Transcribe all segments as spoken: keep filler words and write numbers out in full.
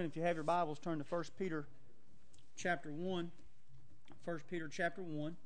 morning, if you have your Bibles, turn to First Peter chapter one. First Peter chapter one.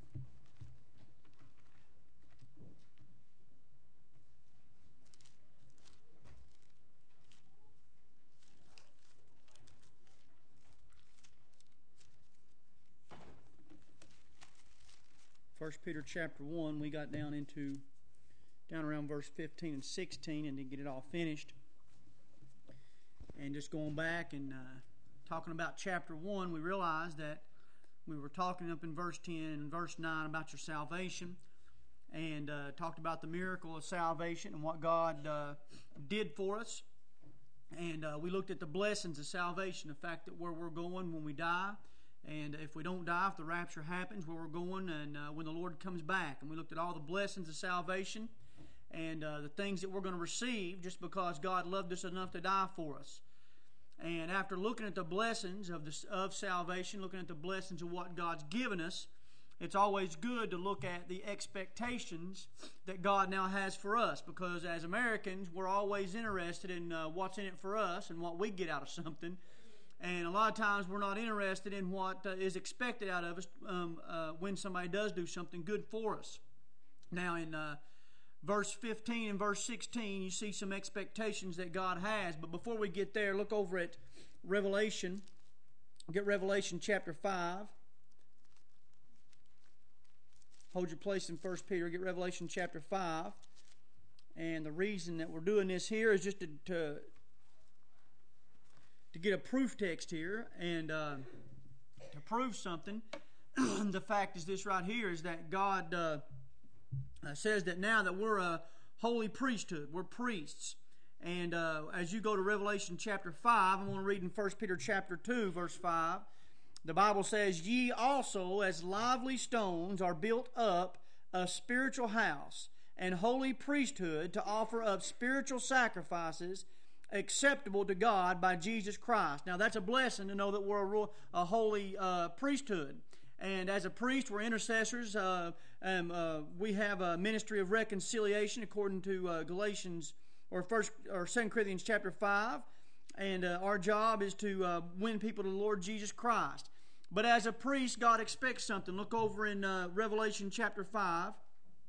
First Peter chapter one, we got down into down around verse fifteen and sixteen and didn't get it all finished. And just going back and uh, talking about chapter one, we realized that we were talking up in verse ten and verse nine about your salvation, and uh, talked about the miracle of salvation and what God uh, did for us. And uh, we looked at the blessings of salvation, the fact that where we're going when we die, and if we don't die, if the rapture happens, where we're going, and uh, when the Lord comes back. And we looked at all the blessings of salvation and uh, the things that we're going to receive just because God loved us enough to die for us. And after looking at the blessings of the, of salvation, looking at the blessings of what God's given us, it's always good to look at the expectations that God now has for us, because as Americans, we're always interested in uh, what's in it for us and what we get out of something. And a lot of times we're not interested in what uh, is expected out of us um, uh, when somebody does do something good for us. Now in uh, verse fifteen and verse sixteen, you see some expectations that God has. But before we get there, look over at Revelation. Get Revelation chapter five. Hold your place in First Peter. Get Revelation chapter five. And the reason that we're doing this here is just to... to to get a proof text here and uh, to prove something. The fact is this right here is that God uh, uh, says that now that we're a holy priesthood, we're priests. And uh, as you go to Revelation chapter five, I'm going to read in First Peter chapter two, verse five. The Bible says, "Ye also as lively stones are built up a spiritual house and holy priesthood to offer up spiritual sacrifices acceptable to God by Jesus Christ." Now that's a blessing to know that we're a, ro- a holy uh, priesthood. And as a priest, we're intercessors. Uh, and, uh, we have a ministry of reconciliation according to uh, Galatians or First or Second Corinthians chapter five. And uh, our job is to uh, win people to the Lord Jesus Christ. But as a priest, God expects something. Look over in uh, Revelation chapter five.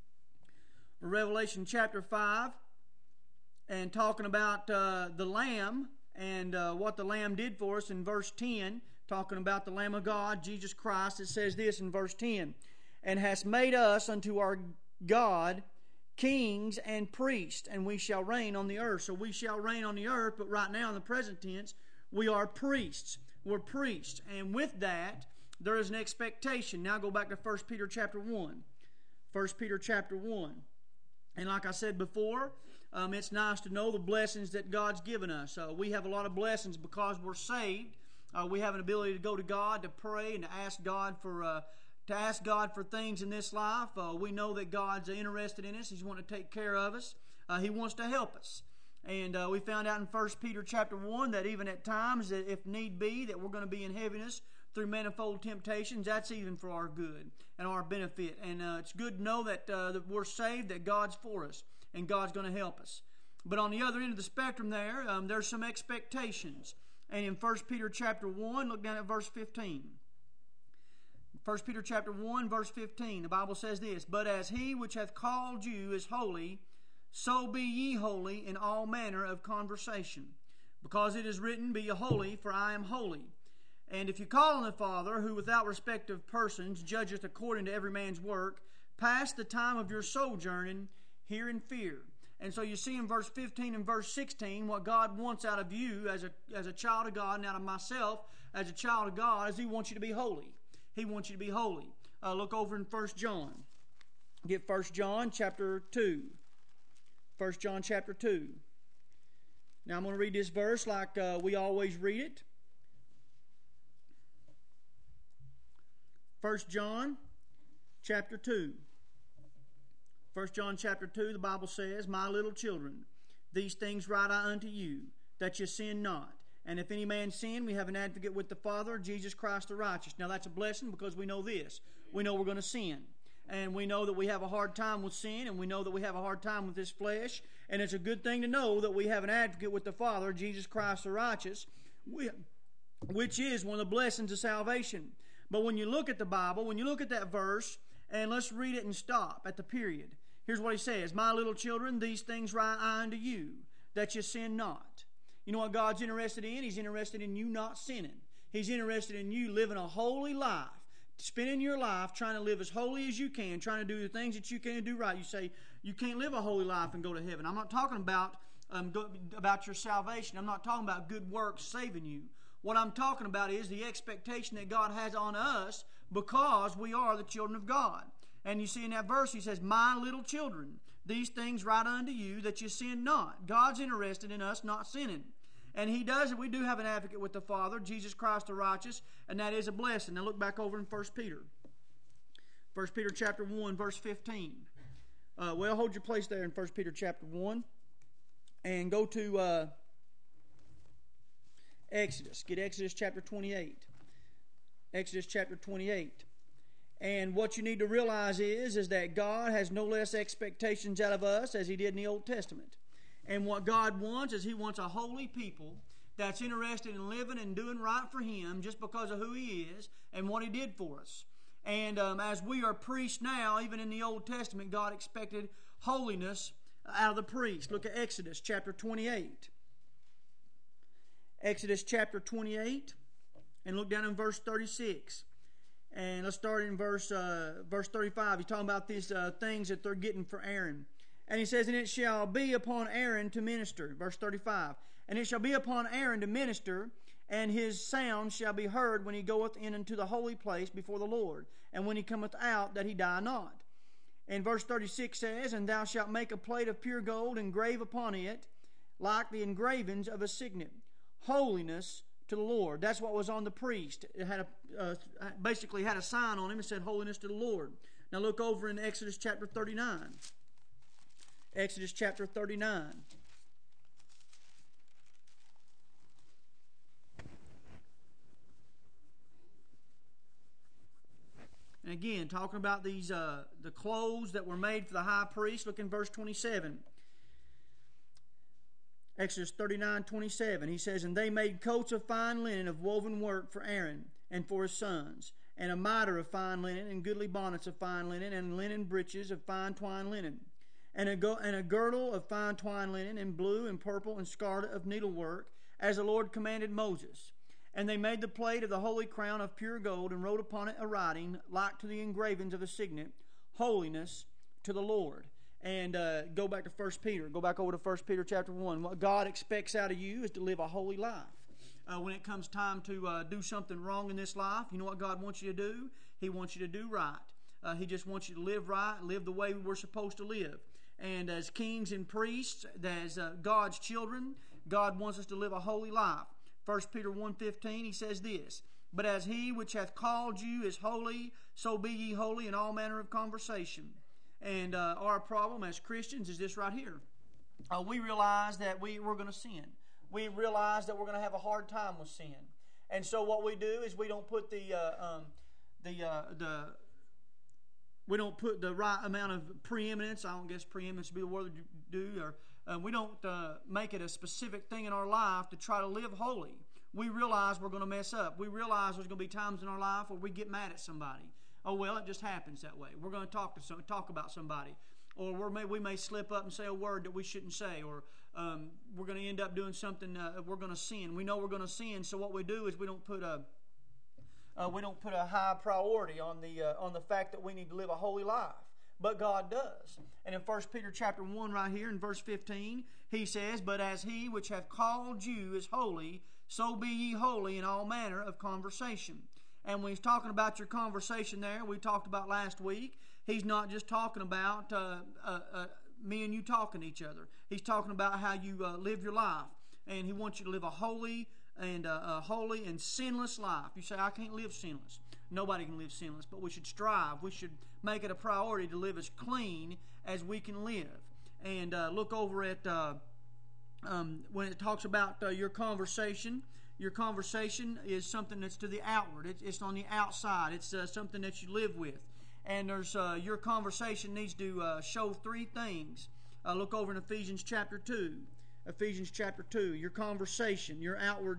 Revelation chapter five. And talking about uh, the Lamb and uh, what the Lamb did for us in verse ten, talking about the Lamb of God, Jesus Christ, it says this in verse ten, "And hast made us unto our God kings and priests, and we shall reign on the earth." So we shall reign on the earth, but right now in the present tense, we are priests. We're priests. And with that, there is an expectation. Now go back to First Peter chapter one. First Peter chapter one. And like I said before, um, it's nice to know the blessings that God's given us. Uh, we have a lot of blessings because we're saved. Uh, we have an ability to go to God, to pray, and to ask God for uh, to ask God for things in this life. Uh, we know that God's interested in us. He's wanting to take care of us. Uh, he wants to help us. And uh, we found out in First Peter chapter one that even at times, that if need be, that we're going to be in heaviness through manifold temptations. That's even for our good and our benefit. And uh, it's good to know that, uh, that we're saved, that God's for us, and God's going to help us. But on the other end of the spectrum there, um, there's some expectations. And in First Peter chapter one, look down at verse fifteen. First Peter chapter one, verse fifteen, the Bible says this, "But as he which hath called you is holy, so be ye holy in all manner of conversation. Because it is written, Be ye holy, for I am holy. And if you call on the Father, who without respect of persons judgeth according to every man's work, pass the time of your sojourning here in fear." And so you see in verse fifteen and verse sixteen what God wants out of you as a, as a child of God, and out of myself as a child of God, is He wants you to be holy. He wants you to be holy. Uh, look over in First John. Get First John chapter two. First John chapter two. Now I'm going to read this verse like uh, we always read it. First John chapter two. First John chapter two, the Bible says, "My little children, these things write I unto you, that ye sin not. And if any man sin, we have an advocate with the Father, Jesus Christ the righteous." Now that's a blessing because we know this. We know we're going to sin. And we know that we have a hard time with sin, and we know that we have a hard time with this flesh. And it's a good thing to know that we have an advocate with the Father, Jesus Christ the righteous, which is one of the blessings of salvation. But when you look at the Bible, when you look at that verse, and let's read it and stop at the period. Here's what he says, my little children, these things write I unto you, that you sin not. You know what God's interested in? He's interested in you not sinning. He's interested in you living a holy life, spending your life trying to live as holy as you can, trying to do the things that you can do right. You say, you can't live a holy life and go to heaven. I'm not talking about, um, go, about your salvation. I'm not talking about good works saving you. What I'm talking about is the expectation that God has on us because we are the children of God. And you see in that verse, he says, my little children, these things write unto you, that you sin not. God's interested in us not sinning. And he does it. We do have an advocate with the Father, Jesus Christ the righteous, and that is a blessing. Now look back over in First Peter. First Peter chapter one, verse fifteen. Uh, well, hold your place there in First Peter chapter one. And go to uh, Exodus. Get Exodus chapter twenty-eight. Exodus chapter twenty-eight. And what you need to realize is, is that God has no less expectations out of us as he did in the Old Testament. And what God wants is he wants a holy people that's interested in living and doing right for him just because of who he is and what he did for us. And um, as we are priests now, even in the Old Testament, God expected holiness out of the priest. Look at Exodus chapter twenty-eight. Exodus chapter twenty-eight, and look down in verse thirty-six. And let's start in verse uh, verse thirty-five. He's talking about these uh, things that they're getting for Aaron. And he says, and it shall be upon Aaron to minister. Verse thirty-five. And it shall be upon Aaron to minister, and his sound shall be heard when he goeth in into the holy place before the Lord, and when he cometh out, that he die not. And verse thirty-six says, and thou shalt make a plate of pure gold, and grave upon it, like the engravings of a signet, holiness to the Lord. That's what was on the priest. It had a uh, basically had a sign on him that said holiness to the Lord. Now look over in Exodus chapter thirty-nine. Exodus chapter thirty-nine. And again, talking about these uh, the clothes that were made for the high priest. Look in verse twenty-seven. Exodus thirty-nine, twenty-seven. He says, and they made coats of fine linen of woven work for Aaron and for his sons, and a mitre of fine linen, and goodly bonnets of fine linen, and linen breeches of fine twined linen, and a, go- and a girdle of fine twined linen, and blue and purple and scarlet of needlework, as the Lord commanded Moses. And they made the plate of the holy crown of pure gold, and wrote upon it a writing like to the engravings of a signet, holiness to the Lord. And uh, go back to First Peter. Go back over to First Peter chapter one. What God expects out of you is to live a holy life. Uh, when it comes time to uh, do something wrong in this life, you know what God wants you to do? He wants you to do right. Uh, he just wants you to live right, live the way we're supposed to live. And as kings and priests, as uh, God's children, God wants us to live a holy life. First Peter one fifteen, he says this, but as he which hath called you is holy, so be ye holy in all manner of conversation. And uh, our problem as Christians is this right here. Uh, we realize that we, we're going to sin. We realize that we're going to have a hard time with sin. And so what we do is we don't put the uh, um, the uh, the we don't put the right amount of preeminence. I don't guess preeminence would be the word to do. Or uh, we don't uh, make it a specific thing in our life to try to live holy. We realize we're going to mess up. We realize there's going to be times in our life where we get mad at somebody. Oh, well, it just happens that way. We're going to talk to some, talk about somebody. Or we're may, we may slip up and say a word that we shouldn't say. Or um, we're going to end up doing something, uh, we're going to sin. We know we're going to sin, so what we do is we don't put a uh, we don't put a high priority on the uh, on the fact that we need to live a holy life. But God does. And in First Peter chapter one right here in verse fifteen, he says, but as he which hath called you is holy, so be ye holy in all manner of conversation. And when he's talking about your conversation there, we talked about last week, he's not just talking about uh, uh, uh, me and you talking to each other. He's talking about how you uh, live your life. And he wants you to live a holy and uh, a holy and sinless life. You say, I can't live sinless. Nobody can live sinless, but we should strive. We should make it a priority to live as clean as we can live. And uh, look over at uh, um, when it talks about uh, your conversation. Your conversation is something that's to the outward. It's, it's on the outside. It's uh, something that you live with. And there's uh, your conversation needs to uh, show three things. Uh, look over in Ephesians chapter two. Ephesians chapter two. Your conversation, your outward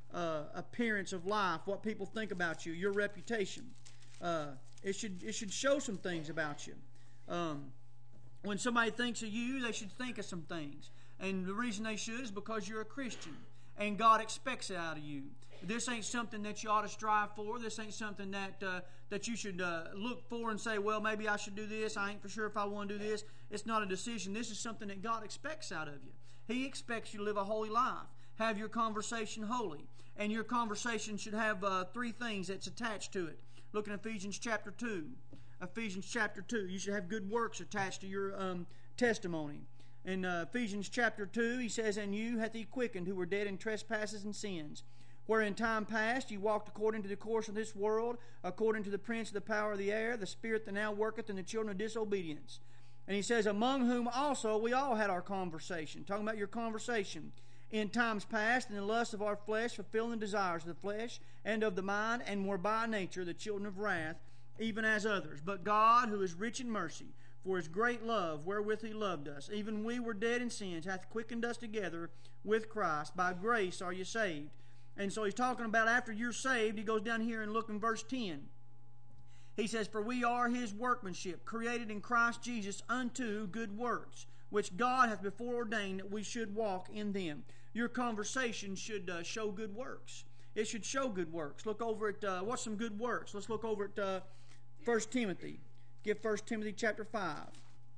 uh, appearance of life, what people think about you, your reputation. Uh, it should it should show some things about you. Um, when somebody thinks of you, they should think of some things. And the reason they should is because you're a Christian. And God expects it out of you. This ain't something that you ought to strive for. This ain't something that uh, that you should uh, look for and say, well, maybe I should do this. I ain't for sure if I want to do this. It's not a decision. This is something that God expects out of you. He expects you to live a holy life. Have your conversation holy. And your conversation should have uh, three things that's attached to it. Look in Ephesians chapter two. Ephesians chapter two. You should have good works attached to your um, testimony. In uh, Ephesians chapter two, he says, "And you hath he quickened who were dead in trespasses and sins, where in time past you walked according to the course of this world, according to the prince of the power of the air, the spirit that now worketh in the children of disobedience." And he says, "Among whom also we all had our conversation." Talking about your conversation. "In times past, in the lust of our flesh, fulfilling the desires of the flesh and of the mind, and were by nature the children of wrath, even as others. But God, who is rich in mercy, for his great love wherewith he loved us, even we were dead in sins, hath quickened us together with Christ. By grace are you saved." And so he's talking about after you're saved, he goes down here and look in verse ten. He says, "For we are his workmanship, created in Christ Jesus unto good works, which God hath before ordained that we should walk in them." Your conversation should uh, show good works. It should show good works. Look over at, uh, what's some good works? Let's look over at uh, First Timothy. Give First Timothy chapter five.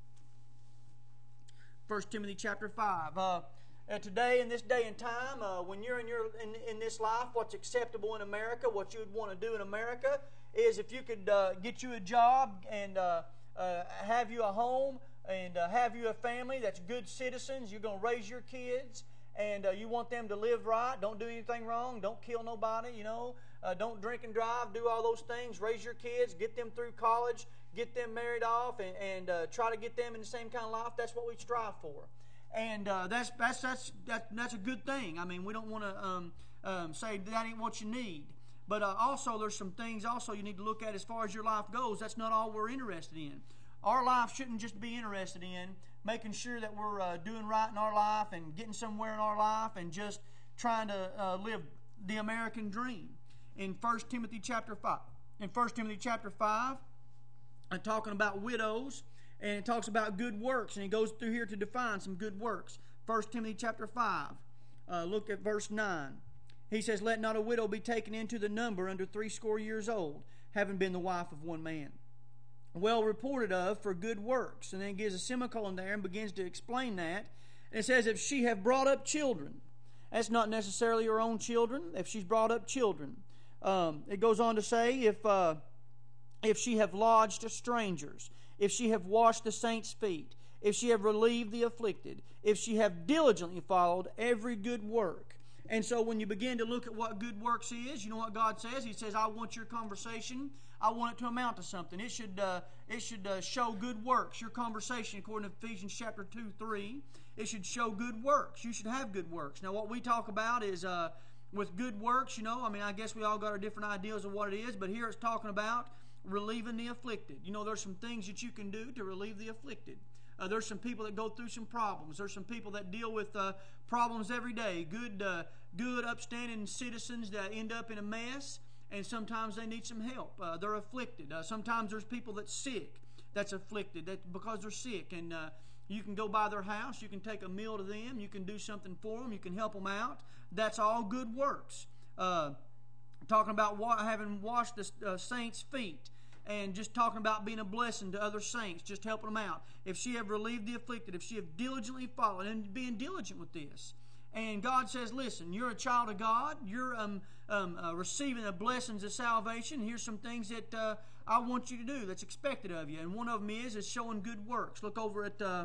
First Timothy chapter five. Uh, uh, today, in this day and time, uh, when you're in, your, in, in this life, what's acceptable in America, what you would want to do in America, is if you could uh, get you a job and uh, uh, have you a home and uh, have you a family that's good citizens, you're going to raise your kids, and uh, you want them to live right, don't do anything wrong, don't kill nobody, you know, uh, don't drink and drive, do all those things, raise your kids, get them through college, get them married off, and, and uh, try to get them in the same kind of life. That's what we strive for. And uh, that's that's that's that, that's a good thing. I mean, we don't want to um, um, say that ain't what you need. But uh, also, there's some things also you need to look at as far as your life goes. That's not all we're interested in. Our life shouldn't just be interested in making sure that we're uh, doing right in our life and getting somewhere in our life and just trying to uh, live the American dream. In First Timothy chapter five, in First Timothy chapter five, I'm talking about widows, and it talks about good works, and he goes through here to define some good works. First Timothy chapter five, uh, look at verse nine. He says, "Let not a widow be taken into the number under threescore years old, having been the wife of one man, well reported of for good works." And then gives a semicolon there and begins to explain that. And it says, "If she have brought up children." That's not necessarily her own children. If she's brought up children. Um, it goes on to say, if uh, if she have lodged strangers, if she have washed the saints' feet, if she have relieved the afflicted, if she have diligently followed every good work. And so when you begin to look at what good works is, you know what God says? He says, "I want your conversation, I want it to amount to something. It should uh, it should uh, show good works." Your conversation, according to Ephesians chapter two, three, it should show good works. You should have good works. Now, what we talk about is uh, with good works, you know, I mean, I guess we all got our different ideas of what it is, but here it's talking about relieving the afflicted. You know, there's some things that you can do to relieve the afflicted. Uh, there's some people that go through some problems. There's some people that deal with uh, problems every day. Good, uh, good, upstanding citizens that end up in a mess, and sometimes they need some help. Uh, they're afflicted. Uh, sometimes there's people that's sick, that's afflicted, that because they're sick, and uh, you can go by their house, you can take a meal to them, you can do something for them, you can help them out. That's all good works. Uh, talking about wa- having washed the uh, saints' feet, and just talking about being a blessing to other saints, just helping them out. If she have relieved the afflicted, if she have diligently followed, and being diligent with this. And God says, listen, you're a child of God. You're um, um, uh, receiving the blessings of salvation. Here's some things that uh, I want you to do that's expected of you. And one of them is, is showing good works. Look over at, uh,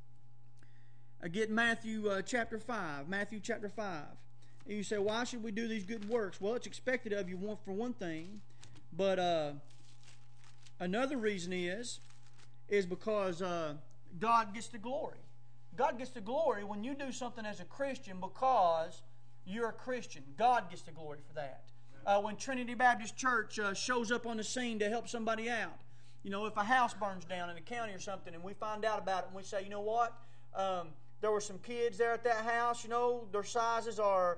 again, Matthew uh, chapter five. Matthew chapter five. And you say, why should we do these good works? Well, it's expected of you one, for one thing. But uh, another reason is, is because uh, God gets the glory. God gets the glory when you do something as a Christian because you're a Christian. God gets the glory for that. Uh, when Trinity Baptist Church uh, shows up on the scene to help somebody out, you know, if a house burns down in the county or something and we find out about it and we say, you know what, um, there were some kids there at that house, you know, their sizes are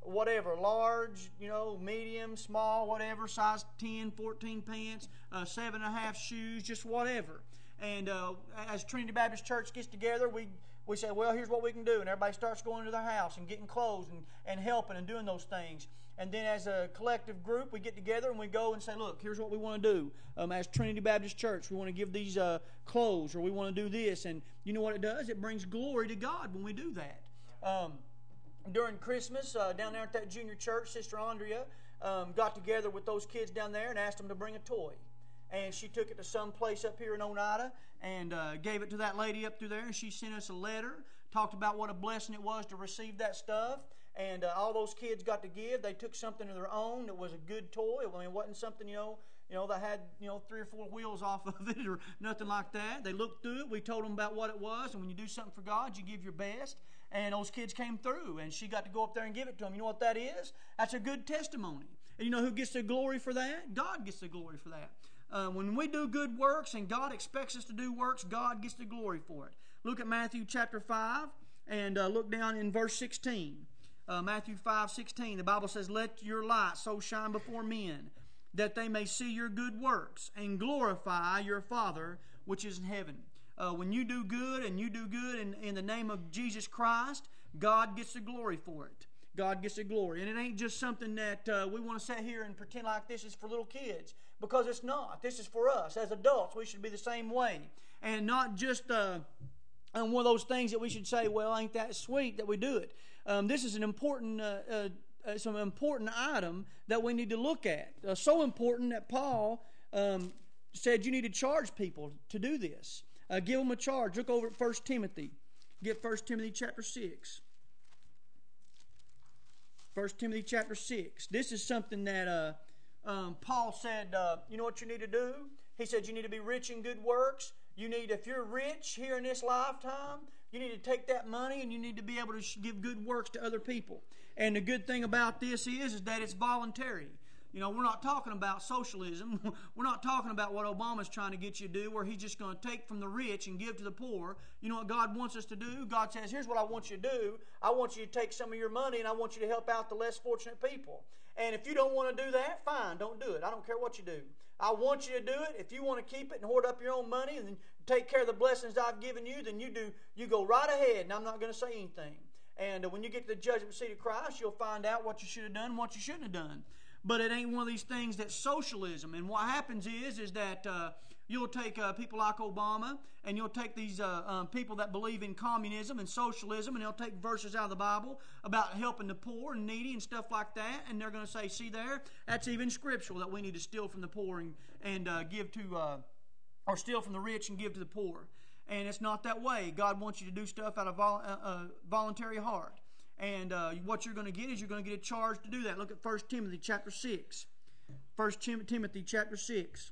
whatever, large, you know, medium, small, whatever, size ten, fourteen pants, uh, seven and a half shoes, just whatever. And uh, as Trinity Baptist Church gets together, we we say, well, here's what we can do. And everybody starts going to their house and getting clothes and, and helping and doing those things. And then as a collective group, we get together and we go and say, look, here's what we want to do. Um, as Trinity Baptist Church, we want to give these uh, clothes, or we want to do this. And you know what it does? It brings glory to God when we do that. Um, during Christmas, uh, down there at that junior church, Sister Andrea um, got together with those kids down there and asked them to bring a toy. And she took it to some place up here in Oneida and uh, gave it to that lady up through there. And she sent us a letter, talked about what a blessing it was to receive that stuff. And uh, all those kids got to give. They took something of their own that was a good toy. I mean, it wasn't something, you know, you know, that had, you know, three or four wheels off of it or nothing like that. They looked through it. We told them about what it was. And when you do something for God, you give your best. And those kids came through. And she got to go up there and give it to them. You know what that is? That's a good testimony. And you know who gets the glory for that? God gets the glory for that. Uh, when we do good works and God expects us to do works, God gets the glory for it. Look at Matthew chapter five and uh, look down in verse sixteen. Uh, Matthew five sixteen, the Bible says, let your light so shine before men that they may see your good works and glorify your Father which is in heaven. Uh, when you do good and you do good in, in the name of Jesus Christ, God gets the glory for it. God gets the glory. And it ain't just something that uh, we want to sit here and pretend like this is for little kids, because it's not. This is for us. As adults, we should be the same way. And not just uh, one of those things that we should say, well, ain't that sweet that we do it. Um, this is an important, uh, uh, uh, some important item that we need to look at. Uh, so important that Paul um, said you need to charge people to do this. Uh, give them a charge. Look over at First Timothy. Get First Timothy chapter six. First Timothy chapter six. This is something that uh, um, Paul said, uh, you know what you need to do? He said you need to be rich in good works. You need, if you're rich here in this lifetime, you need to take that money and you need to be able to give good works to other people. And the good thing about this is, is that it's voluntary. You know, we're not talking about socialism. We're not talking about what Obama's trying to get you to do, where he's just going to take from the rich and give to the poor. You know what God wants us to do? God says, here's what I want you to do. I want you to take some of your money and I want you to help out the less fortunate people. And if you don't want to do that, fine, don't do it. I don't care what you do. I want you to do it. If you want to keep it and hoard up your own money and take care of the blessings I've given you, then you do. You go right ahead, and I'm not going to say anything. And uh, when you get to the judgment seat of Christ, you'll find out what you should have done and what you shouldn't have done. But it ain't one of these things that's socialism. And what happens is, is that uh, you'll take uh, people like Obama, and you'll take these uh, um, people that believe in communism and socialism, and they'll take verses out of the Bible about helping the poor and needy and stuff like that, and they're going to say, see there, that's even scriptural, that we need to steal from the poor and, and uh, give to, uh, or steal from the rich and give to the poor. And it's not that way. God wants you to do stuff out of vol- uh, uh, voluntary heart. And uh, what you're going to get is you're going to get a charge to do that. Look at First Timothy chapter six. First Timothy chapter six.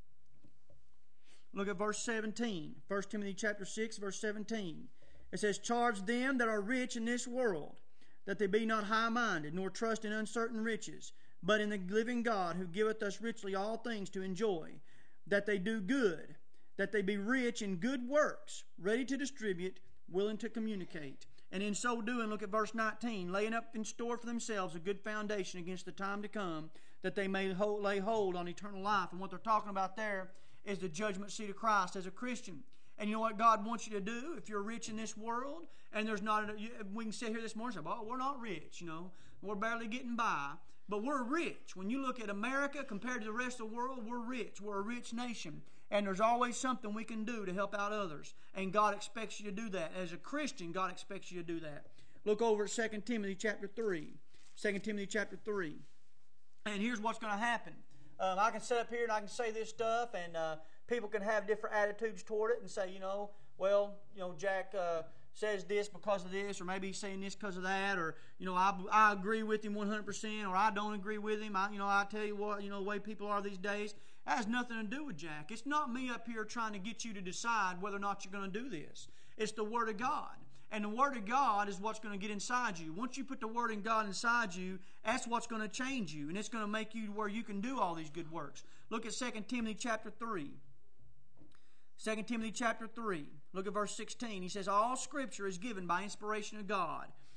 Look at verse seventeen. First Timothy chapter six, verse seventeen. It says, charge them that are rich in this world, that they be not high-minded, nor trust in uncertain riches, but in the living God, who giveth us richly all things to enjoy, that they do good, that they be rich in good works, ready to distribute, willing to communicate. And in so doing, look at verse nineteen, laying up in store for themselves a good foundation against the time to come, that they may hold, lay hold on eternal life. And what they're talking about there is the judgment seat of Christ as a Christian. And you know what God wants you to do if you're rich in this world, and there's not, a, we can sit here this morning and say, well, we're not rich, you know, we're barely getting by. But we're rich. When you look at America compared to the rest of the world, we're rich. We're a rich nation. And there's always something we can do to help out others. And God expects you to do that. As a Christian, God expects you to do that. Look over at Second Timothy chapter three. Second Timothy chapter three. And here's what's going to happen. Um, I can sit up here and I can say this stuff, and uh, people can have different attitudes toward it and say, you know, well, you know, Jack uh, says this because of this, or maybe he's saying this because of that, or, you know, I, I agree with him one hundred percent, or I don't agree with him. I, you know, I tell you what, you know, the way people are these days, that has nothing to do with Jack. It's not me up here trying to get you to decide whether or not you're going to do this. It's the Word of God. And the Word of God is what's going to get inside you. Once you put the Word of God inside you, that's what's going to change you. And it's going to make you where you can do all these good works. Look at Second Timothy chapter three. Second Timothy chapter three. Look at verse sixteen. He says, all Scripture is given by inspiration of God,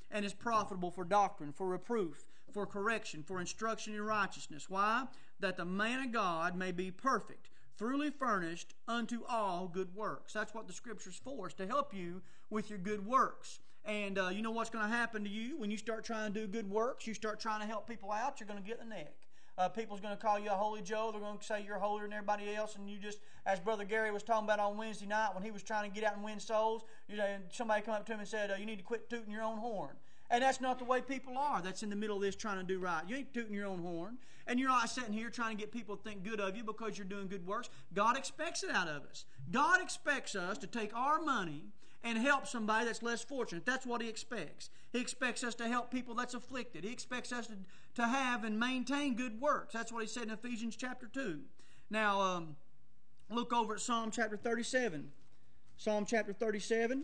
and is profitable for doctrine, for reproof, for correction, for instruction in righteousness. Why? That the man of God may be perfect, thoroughly furnished unto all good works. That's what the Scripture's for, is to help you with your good works. And uh, you know what's going to happen to you when you start trying to do good works? You start trying to help people out, you're going to get the neck. Uh, people's going to call you a holy Joe. They're going to say you're holier than everybody else, and you just, as Brother Gary was talking about on Wednesday night when he was trying to get out and win souls, you know, somebody come up to him and said, uh, you need to quit tooting your own horn. And that's not the way people are. That's in the middle of this trying to do right. You ain't tooting your own horn. And you're not sitting here trying to get people to think good of you because you're doing good works. God expects it out of us. God expects us to take our money and help somebody that's less fortunate. That's what He expects. He expects us to help people that's afflicted. He expects us to, to have and maintain good works. That's what He said in Ephesians chapter two. Now, um, look over at Psalm chapter thirty-seven. Psalm chapter thirty-seven.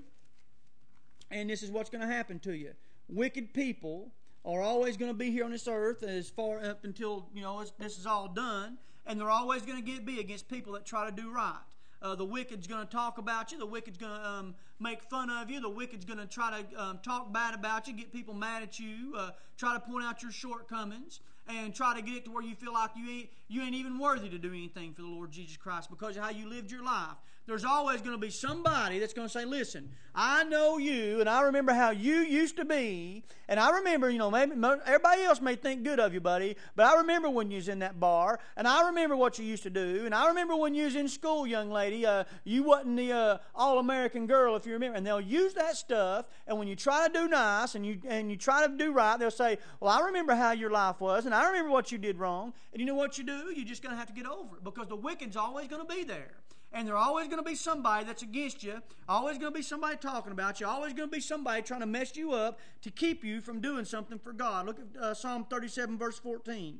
And this is what's going to happen to you. Wicked people are always going to be here on this earth as far up until, you know, this is all done. And they're always going to get be against people that try to do right. Uh, the wicked's going to talk about you. The wicked's going to um, make fun of you. The wicked's going to try to um, talk bad about you, get people mad at you, uh, try to point out your shortcomings, and try to get it to where you feel like you ain't, you ain't even worthy to do anything for the Lord Jesus Christ because of how you lived your life. There's always going to be somebody that's going to say, listen, I know you, and I remember how you used to be, and I remember, you know, maybe everybody else may think good of you, buddy, but I remember when you was in that bar, and I remember what you used to do, and I remember when you was in school, young lady, uh, you wasn't the uh, all-American girl, if you remember, and they'll use that stuff, and when you try to do nice, and you and you try to do right, they'll say, well, I remember how your life was, and I remember what you did wrong, and you know what you do? You're just going to have to get over it, because the wicked's always going to be there. And there's always going to be somebody that's against you, always going to be somebody talking about you, always going to be somebody trying to mess you up to keep you from doing something for God. Look at uh, Psalm thirty-seven, verse fourteen.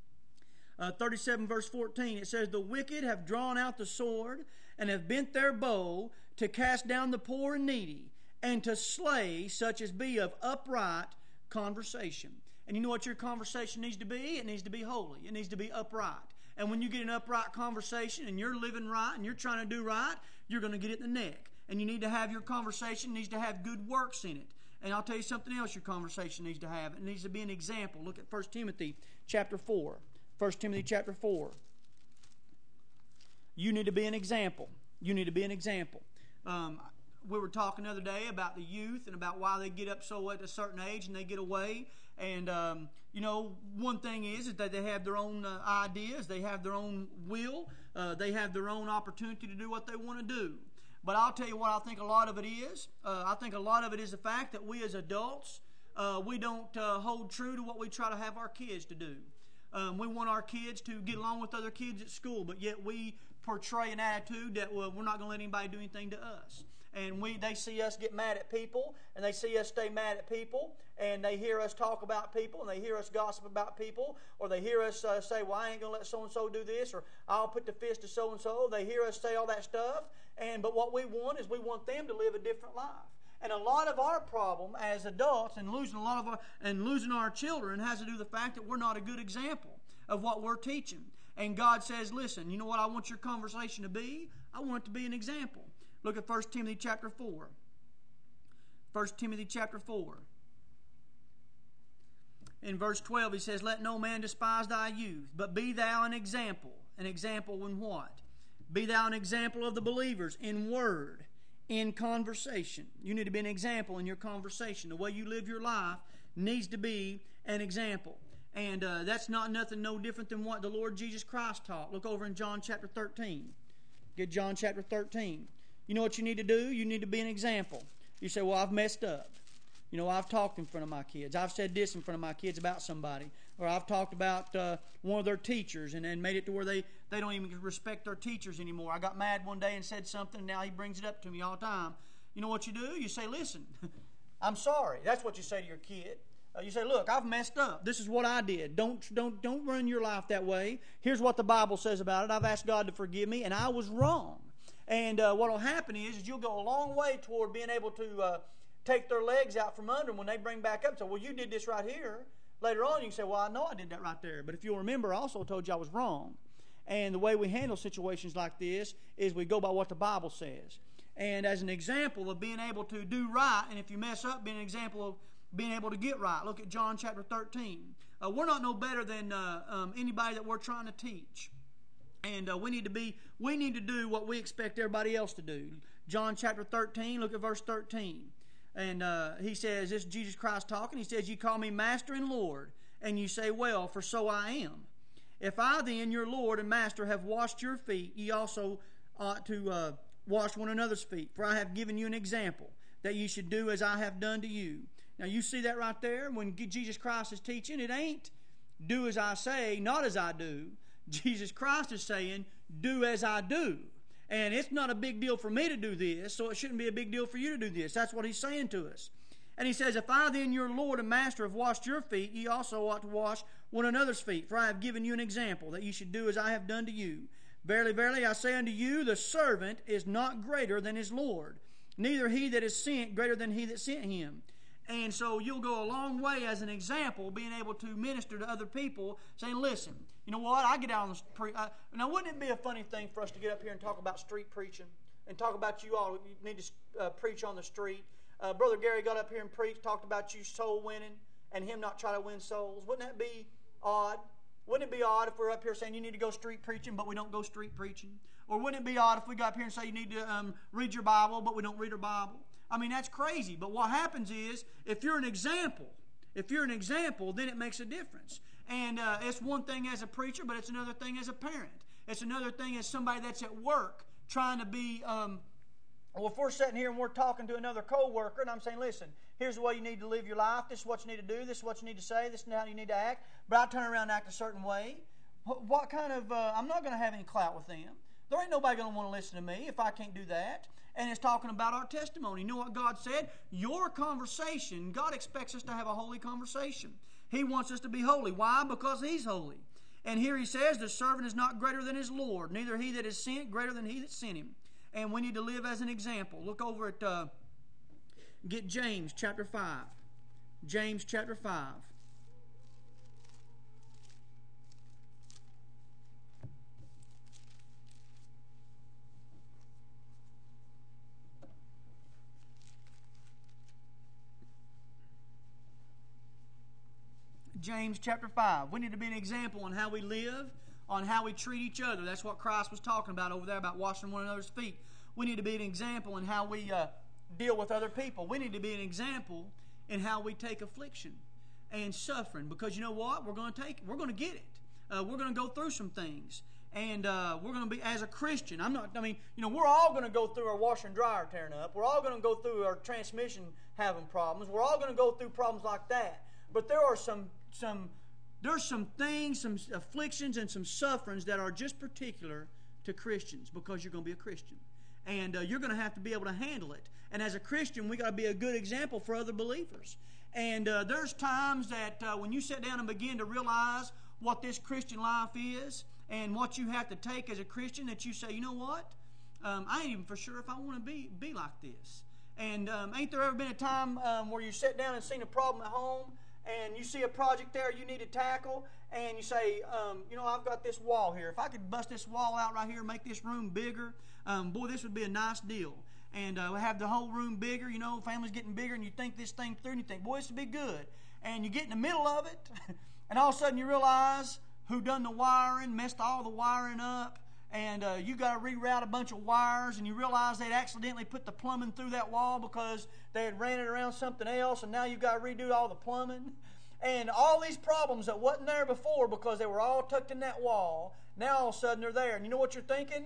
Uh, thirty-seven, verse fourteen, it says, the wicked have drawn out the sword and have bent their bow to cast down the poor and needy and to slay such as be of upright conversation. And you know what your conversation needs to be? It needs to be holy. It needs to be upright. And when you get an upright conversation and you're living right and you're trying to do right, you're going to get it in the neck. And you need to have your conversation needs to have good works in it. And I'll tell you something else your conversation needs to have. It needs to be an example. Look at First Timothy chapter four. First Timothy chapter four. You need to be an example. You need to be an example. Um, we were talking the other day about the youth and about why they get up so at a certain age and they get away. And, um, you know, one thing is, is that they have their own uh, ideas. They have their own will. Uh, they have their own opportunity to do what they want to do. But I'll tell you what I think a lot of it is. Uh, I think a lot of it is the fact that we as adults, uh, we don't uh, hold true to what we try to have our kids to do. Um, we want our kids to get along with other kids at school, but yet we portray an attitude that, well, we're not going to let anybody do anything to us. And we they see us get mad at people, and they see us stay mad at people, and they hear us talk about people, and they hear us gossip about people, or they hear us uh, say, well, I ain't going to let so-and-so do this, or I'll put the fist to so-and-so. They hear us say all that stuff, and but what we want is we want them to live a different life. And a lot of our problem as adults and losing a lot of our, and losing our children has to do with the fact that we're not a good example of what we're teaching. And God says, listen, you know what I want your conversation to be? I want it to be an example. Look at First Timothy chapter four. First Timothy chapter four. In verse twelve, he says, let no man despise thy youth, but be thou an example. An example in what? Be thou an example of the believers in word, in conversation. You need to be an example in your conversation. The way you live your life needs to be an example. And uh, that's not nothing no different than what the Lord Jesus Christ taught. Look over in John chapter thirteen. Get John chapter thirteen. You know what you need to do? You need to be an example. You say, well, I've messed up. You know, I've talked in front of my kids. I've said this in front of my kids about somebody. Or I've talked about uh, one of their teachers and, and made it to where they, they don't even respect their teachers anymore. I got mad one day and said something, and now he brings it up to me all the time. You know what you do? You say, listen, I'm sorry. That's what you say to your kid. Uh, you say, look, I've messed up. This is what I did. Don't, don't, don't run your life that way. Here's what the Bible says about it. I've asked God to forgive me, and I was wrong. And uh, what will happen is, is you'll go a long way toward being able to uh, take their legs out from under them when they bring back up. So, well, you did this right here. Later on, you can say, well, I know I did that right there. But if you'll remember, I also told you I was wrong. And the way we handle situations like this is we go by what the Bible says. And as an example of being able to do right, and if you mess up, being an example of being able to get right. Look at John chapter thirteen. Uh, we're not no better than uh, um, anybody that we're trying to teach. And uh, we need to be, we need to do what we expect everybody else to do. John chapter thirteen, look at verse thirteen. And uh, he says, this is Jesus Christ talking. He says, you call me Master and Lord, and you say, well, for so I am. If I then, your Lord and Master, have washed your feet, ye also ought to uh, wash one another's feet. For I have given you an example, that you should do as I have done to you. Now you see that right there? When Jesus Christ is teaching, it ain't do as I say, not as I do. Jesus Christ is saying, do as I do. And it's not a big deal for me to do this, so it shouldn't be a big deal for you to do this. That's what he's saying to us. And he says, if I then, your Lord and Master, have washed your feet, ye also ought to wash one another's feet. For I have given you an example, that you should do as I have done to you. Verily, verily, I say unto you, the servant is not greater than his Lord, neither he that is sent greater than he that sent him. And so you'll go a long way as an example, being able to minister to other people, saying, listen, you know what, I get out on the street. Now, wouldn't it be a funny thing for us to get up here and talk about street preaching and talk about you all you need to uh, preach on the street? Uh, Brother Gary got up here and preached, talked about you soul winning and him not try to win souls. Wouldn't that be odd? Wouldn't it be odd if we're up here saying you need to go street preaching, but we don't go street preaching? Or wouldn't it be odd if we got up here and say you need to um, read your Bible, but we don't read our Bible? I mean, that's crazy. But what happens is, if you're an example, if you're an example, then it makes a difference. And uh, it's one thing as a preacher, but it's another thing as a parent. It's another thing as somebody that's at work trying to be, um, well, if we're sitting here and we're talking to another co-worker, and I'm saying, listen, here's the way you need to live your life. This is what you need to do. This is what you need to say. This is how you need to act. But I turn around and act a certain way. What, what kind of, uh, I'm not going to have any clout with them. There ain't nobody going to want to listen to me if I can't do that. And it's talking about our testimony. You know what God said? Your conversation, God expects us to have a holy conversation. He wants us to be holy. Why? Because He's holy. And here He says, the servant is not greater than his Lord, neither he that is sent greater than he that sent him. And we need to live as an example. Look over at, uh, get James chapter five. James chapter five. James chapter five. We need to be an example on how we live, on how we treat each other. That's what Christ was talking about over there, about washing one another's feet. We need to be an example in how we uh, deal with other people. We need to be an example in how we take affliction and suffering. Because you know what? We're going to take, we're going to get it. Uh, we're going to go through some things. And uh, we're going to be, as a Christian, I'm not, I mean, you know, we're all going to go through our washer and dryer tearing up. We're all going to go through our transmission having problems. We're all going to go through problems like that. But there are some Some there's some things, some afflictions, and some sufferings that are just particular to Christians, because you're going to be a Christian, and uh, you're going to have to be able to handle it. And as a Christian, we got to be a good example for other believers. And uh, there's times that uh, when you sit down and begin to realize what this Christian life is and what you have to take as a Christian, that you say, you know what, um, I ain't even for sure if I want to be be like this. And um, ain't there ever been a time um, where you sit down and seen a problem at home, and you see a project there you need to tackle, and you say, um, you know, I've got this wall here. If I could bust this wall out right here and make this room bigger, um, boy, this would be a nice deal. And uh, have the whole room bigger, you know, family's getting bigger, and you think this thing through, and you think, boy, this would be good. And you get in the middle of it, and all of a sudden you realize who done the wiring, messed all the wiring up, and uh, you got to reroute a bunch of wires, and you realize they'd accidentally put the plumbing through that wall because they had ran it around something else, and now you've got to redo all the plumbing. And all these problems that wasn't there before because they were all tucked in that wall, now all of a sudden they're there. And you know what you're thinking?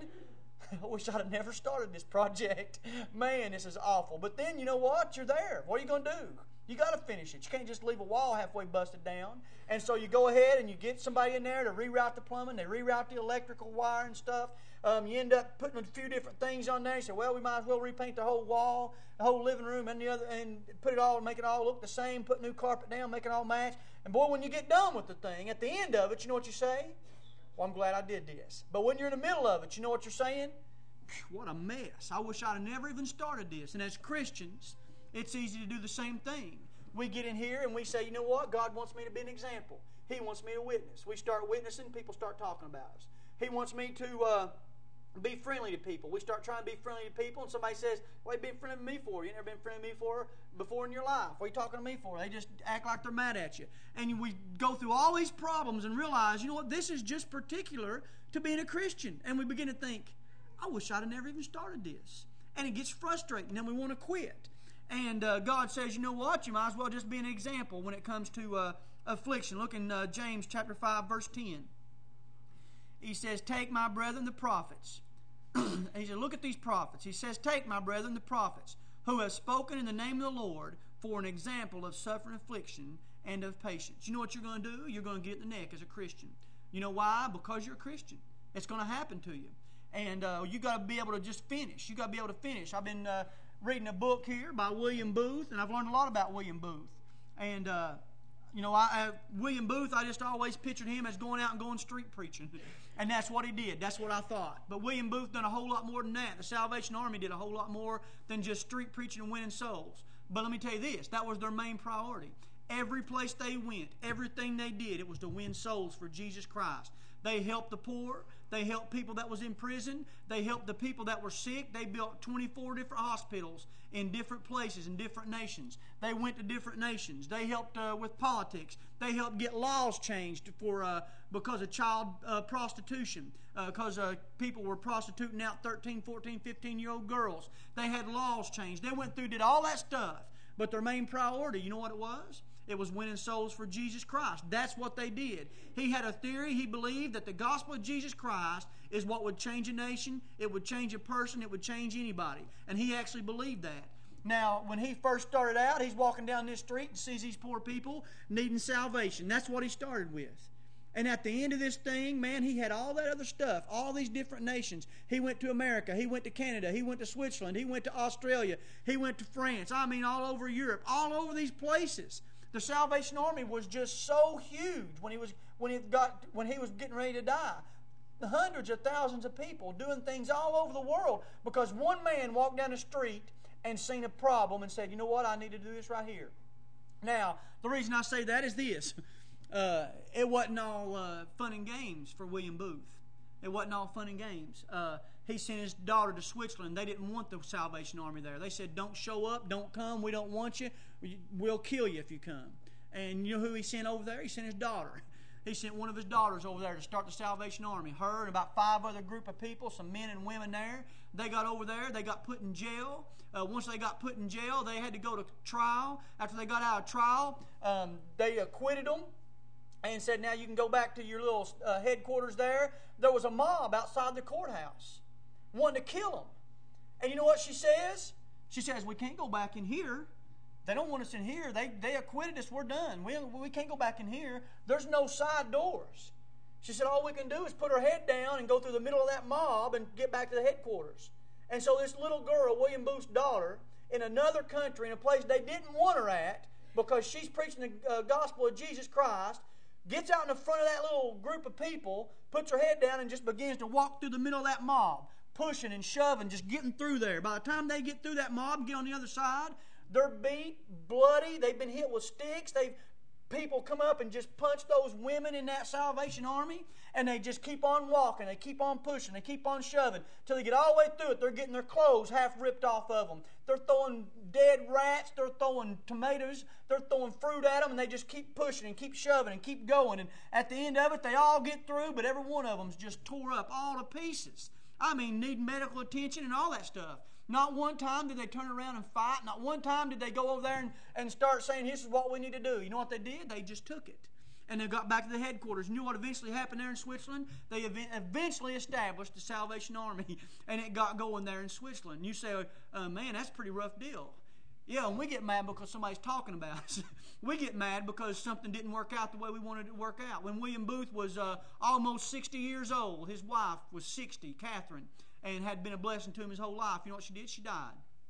I wish I'd have never started this project. Man, this is awful. But then you know what? You're there. What are you going to do? You got to finish it. You can't just leave a wall halfway busted down. And so you go ahead and you get somebody in there to reroute the plumbing. They reroute the electrical wire and stuff. Um, you end up putting a few different things on there. You say, well, we might as well repaint the whole wall, the whole living room, and the other, and put it all, make it all look the same. Put new carpet down, make it all match. And boy, when you get done with the thing, at the end of it, you know what you say? Well, I'm glad I did this. But when you're in the middle of it, you know what you're saying? What a mess. I wish I'd have never even started this. And as Christians, it's easy to do the same thing. We get in here and we say, you know what? God wants me to be an example. He wants me to witness. We start witnessing, people start talking about us. He wants me to uh, be friendly to people. We start trying to be friendly to people, and somebody says, "What have you been friendly with me for? You never been friendly with me for before in your life. What are you talking to me for?" They just act like they're mad at you. And we go through all these problems and realize, you know what, this is just particular to being a Christian. And we begin to think, I wish I'd have never even started this. And it gets frustrating, and we want to quit. And uh, God says, you know what, you might as well just be an example when it comes to uh, affliction. Look in uh, James chapter five, verse ten. He says, take my brethren the prophets. He said, look at these prophets. He says, take my brethren the prophets, who have spoken in the name of the Lord, for an example of suffering, affliction, and of patience. You know what you're going to do? You're going to get in the neck as a Christian. You know why? Because you're a Christian. It's going to happen to you. And uh, you got to be able to just finish. You got to be able to finish. I've been uh, reading a book here by William Booth, and I've learned a lot about William Booth. And, uh, you know, I, I, William Booth, I just always pictured him as going out and going street preaching. And that's what he did. That's what I thought. But William Booth done a whole lot more than that. The Salvation Army did a whole lot more than just street preaching and winning souls. But let me tell you this, that was their main priority. Every place they went, everything they did, it was to win souls for Jesus Christ. They helped the poor. They helped people that was in prison. They helped the people that were sick. They built twenty-four different hospitals in different places, in different nations. They went to different nations. They helped uh, with politics. They helped get laws changed for uh, because of child uh, prostitution, because uh, uh, people were prostituting out thirteen, fourteen, fifteen-year-old girls. They had laws changed. They went through, did all that stuff. But their main priority, you know what it was? It was winning souls for Jesus Christ. That's what they did. He had a theory. He believed that the gospel of Jesus Christ is what would change a nation. It would change a person. It would change anybody. And he actually believed that. Now, when he first started out, he's walking down this street and sees these poor people needing salvation. That's what he started with. And at the end of this thing, man, he had all that other stuff, all these different nations. He went to America. He went to Canada. He went to Switzerland. He went to Australia. He went to France. I mean, all over Europe, all over these places. The Salvation Army was just so huge when he was when he got when he was getting ready to die. Hundreds of thousands of people doing things all over the world because one man walked down the street and seen a problem and said, "You know what? I need to do this right here." Now, the reason I say that is this: uh, it wasn't all uh, fun and games for William Booth. It wasn't all fun and games. Uh, he sent his daughter to Switzerland. They didn't want the Salvation Army there. They said, don't show up, don't come, we don't want you. We'll kill you if you come. And you know who he sent over there? He sent his daughter. He sent one of his daughters over there to start the Salvation Army. Her and about five other group of people, some men and women there. They got over there. They got put in jail. Uh, once they got put in jail, they had to go to trial. After they got out of trial, um, they acquitted them. And said, now you can go back to your little uh, headquarters there. There was a mob outside the courthouse wanting to kill them. And you know what she says? She says, we can't go back in here. They don't want us in here. They they acquitted us. We're done. We, we can't go back in here. There's no side doors. She said, all we can do is put her head down and go through the middle of that mob and get back to the headquarters. And so this little girl, William Booth's daughter, in another country, in a place they didn't want her at, because she's preaching the uh, gospel of Jesus Christ, gets out in the front of that little group of people, puts her head down, and just begins to walk through the middle of that mob, pushing and shoving, just getting through there. By the time they get through that mob and get on the other side, they're beat, bloody, they've been hit with sticks, they've people come up and just punch those women in that Salvation Army, and they just keep on walking, they keep on pushing, they keep on shoving, till they get all the way through it. They're getting their clothes half ripped off of them. They're throwing dead rats, they're throwing tomatoes, they're throwing fruit at them, and they just keep pushing and keep shoving and keep going. And at the end of it, they all get through, but every one of them's just tore up all to pieces. I mean, need medical attention and all that stuff. Not one time did they turn around and fight. Not one time did they go over there and, and start saying, this is what we need to do. You know what they did? They just took it. And they got back to the headquarters. You know what eventually happened there in Switzerland? They eventually established the Salvation Army, and it got going there in Switzerland. You say, uh, man, that's a pretty rough deal. Yeah, and we get mad because somebody's talking about us. We get mad because something didn't work out the way we wanted it to work out. When William Booth was uh, almost sixty years old, his wife was sixty, Catherine, and had been a blessing to him his whole life. You know what she did? She died.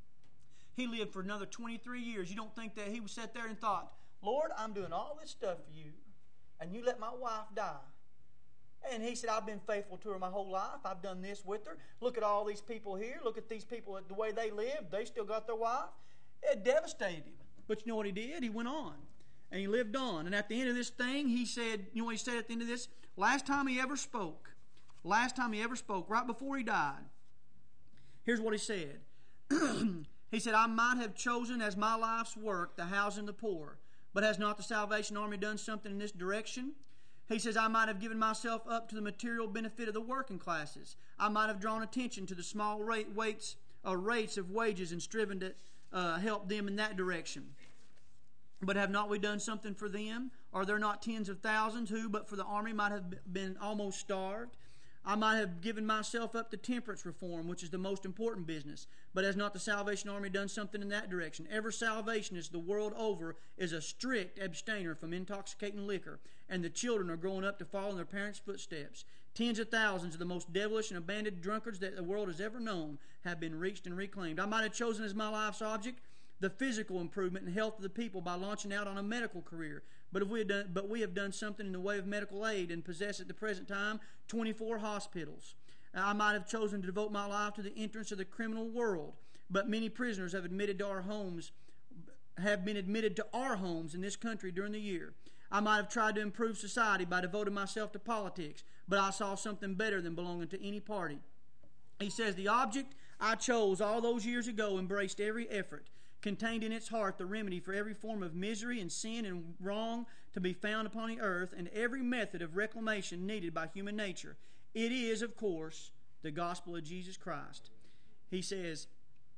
He lived for another twenty-three years. You don't think that he sat there and thought, Lord, I'm doing all this stuff for you, and you let my wife die. And he said, I've been faithful to her my whole life. I've done this with her. Look at all these people here. Look at these people, the way they live. They still got their wife. It devastated him. But you know what he did? He went on. And he lived on. And at the end of this thing, he said, you know what he said at the end of this? Last time he ever spoke, last time he ever spoke, right before he died, here's what he said. He said, I might have chosen as my life's work the housing the poor, but has not the Salvation Army done something in this direction? He says, I might have given myself up to the material benefit of the working classes. I might have drawn attention to the small rate, weights, uh, rates of wages and striven to uh, help them in that direction. But have not we done something for them? Are there not tens of thousands who, but for the army, might have been almost starved? I might have given myself up to temperance reform, which is the most important business. But has not the Salvation Army done something in that direction? Every Salvationist the world over is a strict abstainer from intoxicating liquor, and the children are growing up to follow in their parents' footsteps. Tens of thousands of the most devilish and abandoned drunkards that the world has ever known have been reached and reclaimed. I might have chosen as my life's object the physical improvement and health of the people by launching out on a medical career. But if we had done, but we have done something in the way of medical aid and possess at the present time twenty-four hospitals. I might have chosen to devote my life to the entrance of the criminal world, but many prisoners have admitted to our homes, have been admitted to our homes in this country during the year. I might have tried to improve society by devoting myself to politics, but I saw something better than belonging to any party. He says, the object I chose all those years ago embraced every effort, contained in its heart the remedy for every form of misery and sin and wrong to be found upon the earth, and every method of reclamation needed by human nature. It is, of course, the gospel of Jesus Christ. He says,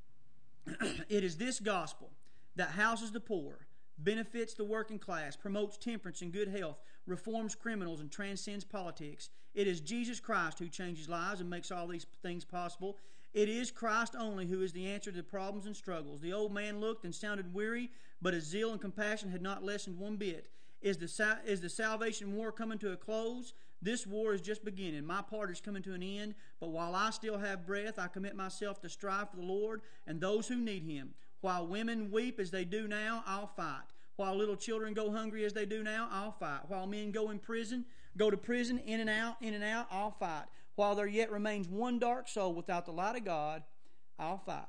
it is this gospel that houses the poor, benefits the working class, promotes temperance and good health, reforms criminals, and transcends politics. It is Jesus Christ who changes lives and makes all these things possible. It is Christ only who is the answer to the problems and struggles. The old man looked and sounded weary, but his zeal and compassion had not lessened one bit. Is the, is the salvation war coming to a close? This war is just beginning. My part is coming to an end, but while I still have breath, I commit myself to strive for the Lord and those who need Him. While women weep as they do now, I'll fight. While little children go hungry as they do now, I'll fight. While men go in prison, go to prison, in and out, in and out, I'll fight. While there yet remains one dark soul without the light of God, I'll fight.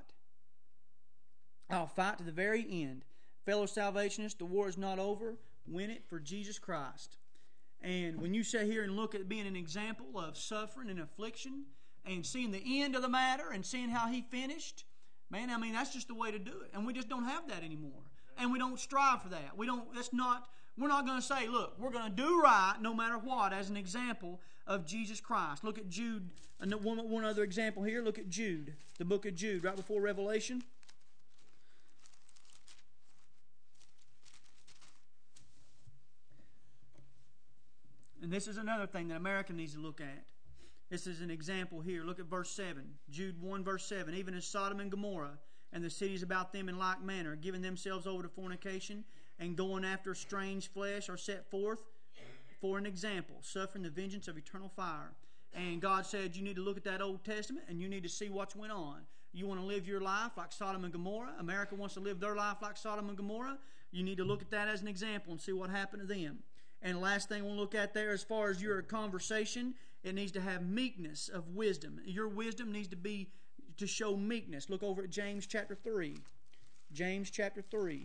I'll fight to the very end. Fellow Salvationists, the war is not over. Win it for Jesus Christ. And when you sit here and look at being an example of suffering and affliction and seeing the end of the matter and seeing how He finished, man, I mean, that's just the way to do it. And we just don't have that anymore. And we don't strive for that. We don't, that's not, we're not going to say, look, we're going to do right no matter what as an example of Jesus Christ. Look at Jude, one, one other example here. Look at Jude, the book of Jude, right before Revelation. And this is another thing that America needs to look at. This is an example here. Look at verse seven. Jude one, verse seven. Even as Sodom and Gomorrah and the cities about them in like manner, giving themselves over to fornication and going after strange flesh, are set forth for an example, suffering the vengeance of eternal fire. And God said you need to look at that Old Testament and you need to see what's went on. You want to live your life like Sodom and Gomorrah. America wants to live their life like Sodom and Gomorrah. You need to look at that as an example and see what happened to them. And the last thing we'll look at there, as far as your conversation, it needs to have meekness of wisdom. Your wisdom needs to be to show meekness. Look over at James chapter three. James chapter three.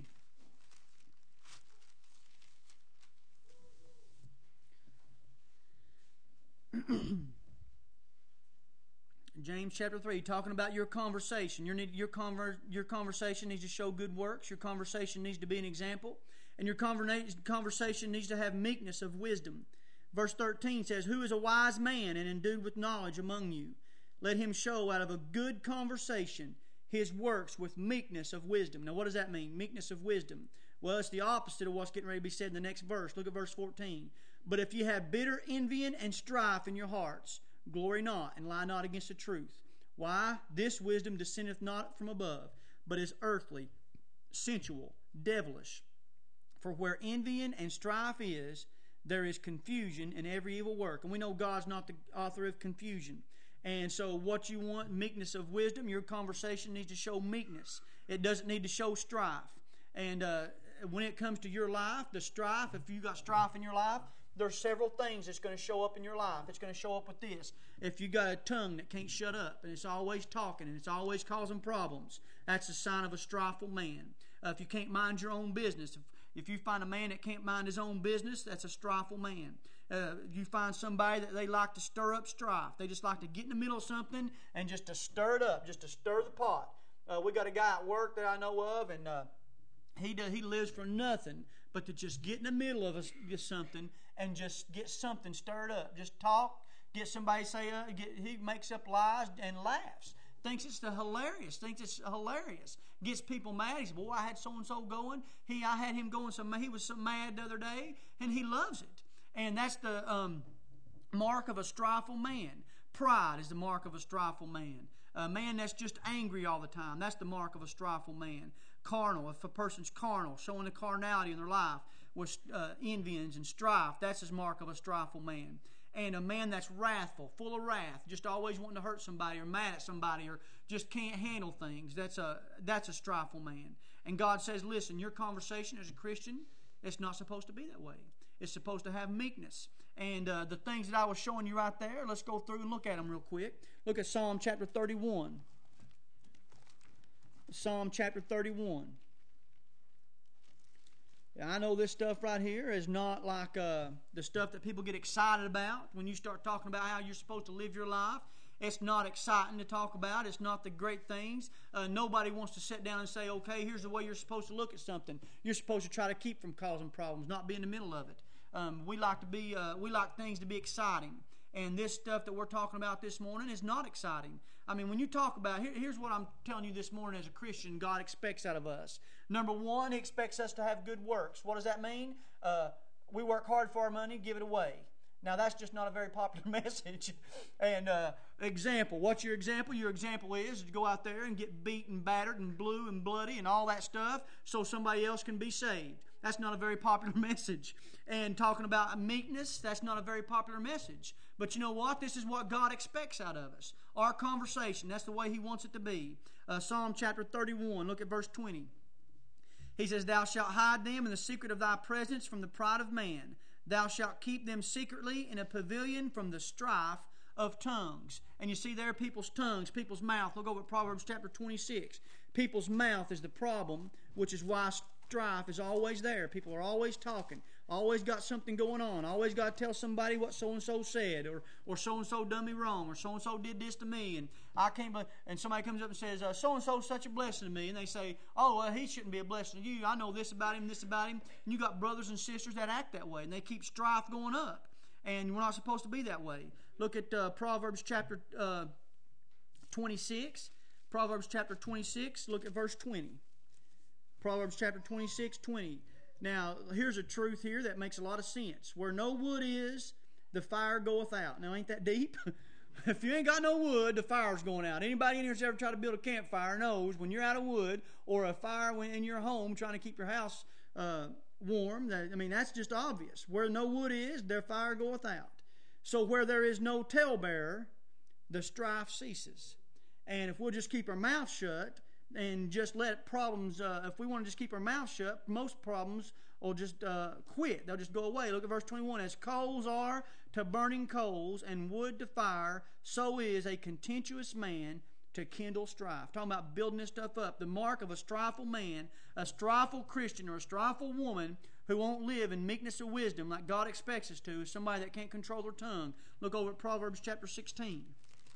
James chapter three, talking about your conversation. Your, need, your, conver, your conversation needs to show good works. Your conversation needs to be an example. And your conversation needs to have meekness of wisdom. Verse thirteen says, who is a wise man and endued with knowledge among you? Let him show out of a good conversation his works with meekness of wisdom. Now what does that mean? Meekness of wisdom. Well, it's the opposite of what's getting ready to be said in the next verse. Look at verse fourteen. But if you have bitter envying and strife in your hearts, glory not and lie not against the truth. Why? This wisdom descendeth not from above, but is earthly, sensual, devilish. For where envying and strife is, there is confusion in every evil work. And we know God's not the author of confusion. And so what you want, meekness of wisdom, your conversation needs to show meekness. It doesn't need to show strife. And uh, when it comes to your life, the strife, if you've got strife in your life, there's several things that's going to show up in your life. It's going to show up with this. If you got a tongue that can't shut up and it's always talking and it's always causing problems, that's a sign of a strifeful man. Uh, if you can't mind your own business, if If you find a man that can't mind his own business, that's a strifeful man. Uh, you find somebody that they like to stir up strife. They just like to get in the middle of something and just to stir it up, just to stir the pot. Uh, we got a guy at work that I know of, and uh, he does, he lives for nothing but to just get in the middle of a, something and just get something stirred up. Just talk, get somebody say, uh, get, he makes up lies and laughs. Thinks it's the hilarious. Thinks it's hilarious. Gets people mad. He says, "Boy, I had so and so going. He, I had him going. So he was so mad the other day, and he loves it." And that's the um, mark of a strifeful man. Pride is the mark of a strifeful man. A man that's just angry all the time. That's the mark of a strifeful man. Carnal. If a person's carnal, showing the carnality in their life with uh, envyings and strife, that's his mark of a strifeful man. And a man that's wrathful, full of wrath, just always wanting to hurt somebody or mad at somebody or just can't handle things. That's a that's a strifeful man. And God says, listen, your conversation as a Christian, it's not supposed to be that way. It's supposed to have meekness. And uh, the things that I was showing you right there, let's go through and look at them real quick. Look at Psalm chapter thirty-one. Psalm chapter thirty-one. I know this stuff right here is not like uh, the stuff that people get excited about when you start talking about how you're supposed to live your life. It's not exciting to talk about. It's not the great things. Uh, nobody wants to sit down and say, okay, here's the way you're supposed to look at something. You're supposed to try to keep from causing problems, not be in the middle of it. Um, we like to be, uh, we like things to be exciting. And this stuff that we're talking about this morning is not exciting. I mean, when you talk about, here, here's what I'm telling you this morning as a Christian God expects out of us. Number one, He expects us to have good works. What does that mean? Uh, we work hard for our money, give it away. Now, that's just not a very popular message. And uh, example, what's your example? Your example is to go out there and get beat and battered and blue and bloody and all that stuff so somebody else can be saved. That's not a very popular message. And talking about meekness, that's not a very popular message. But you know what? This is what God expects out of us. Our conversation, that's the way He wants it to be. Uh, Psalm chapter thirty-one, look at verse twenty. He says, "Thou shalt hide them in the secret of thy presence from the pride of man. Thou shalt keep them secretly in a pavilion from the strife of tongues." And you see there people's tongues, people's mouth. Look over at Proverbs chapter twenty-six. People's mouth is the problem, which is why strife is always there. People are always talking, always got something going on, always got to tell somebody what so-and-so said, or or so-and-so done me wrong, or so-and-so did this to me, and I can't, and somebody comes up and says, uh, so-and-so is such a blessing to me, and they say, oh, well, he shouldn't be a blessing to you. I know this about him, this about him. And you got brothers and sisters that act that way, and they keep strife going up, and we're not supposed to be that way. Look at uh, Proverbs chapter uh, twenty-six. Proverbs chapter twenty-six, look at verse twenty. Proverbs chapter twenty-six, twenty. Now, here's a truth here that makes a lot of sense. Where no wood is, the fire goeth out. Now, ain't that deep? If you ain't got no wood, the fire's going out. Anybody in here that's ever tried to build a campfire knows when you're out of wood or a fire in your home trying to keep your house uh, warm, that, I mean, that's just obvious. Where no wood is, their fire goeth out. So where there is no talebearer, the strife ceases. And if we'll just keep our mouth shut and just let problems, uh, if we want to just keep our mouth shut, most problems will just uh, quit. They'll just go away. Look at verse twenty-one. As coals are to burning coals and wood to fire, so is a contentious man to kindle strife. Talking about building this stuff up. The mark of a strifeful man, a strifeful Christian or a strifeful woman who won't live in meekness of wisdom like God expects us to is somebody that can't control their tongue. Look over at Proverbs chapter sixteen.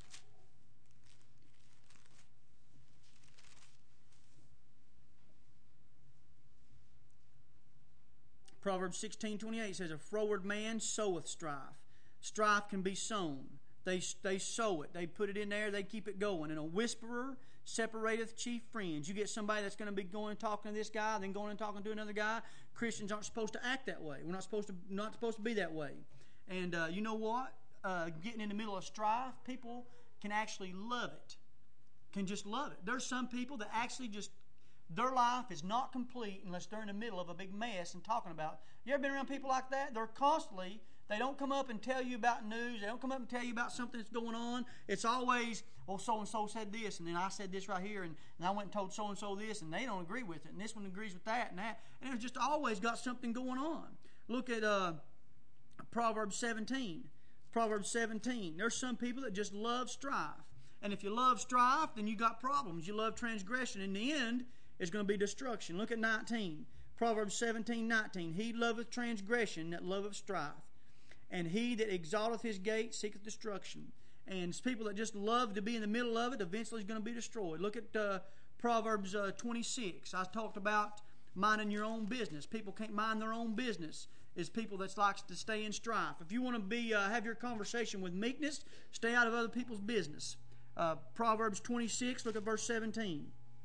Proverbs sixteen twenty-eight says, "A froward man soweth strife." Strife can be sown. They, they sow it. They put it in there. They keep it going. And a whisperer separateth chief friends. You get somebody that's going to be going and talking to this guy, then going and talking to another guy. Christians aren't supposed to act that way. We're not supposed to not supposed to be that way. And uh, you know what? Uh, getting in the middle of strife, people can actually love it. Can just love it. There's some people that actually just, their life is not complete unless they're in the middle of a big mess and talking about. You ever been around people like that? They're constantly, they don't come up and tell you about news. They don't come up and tell you about something that's going on. It's always, well, so-and-so said this, and then I said this right here, and, and I went and told so-and-so this, and they don't agree with it, and this one agrees with that and that. And it's just always got something going on. Look at uh, Proverbs seventeen. Proverbs seventeen. There's some people that just love strife. And if you love strife, then you got problems. You love transgression. In the end, it's going to be destruction. Look at nineteen. Proverbs seventeen, nineteen. He loveth transgression that loveth strife. and he that exalteth his gate seeketh destruction. And people that just love to be in the middle of it eventually is going to be destroyed. Look at uh, Proverbs uh, twenty-six. I talked about minding your own business. People can't mind their own business. Is people that likes to stay in strife. If you want to be uh, have your conversation with meekness, stay out of other people's business. Uh, Proverbs twenty-six, look at verse seventeen.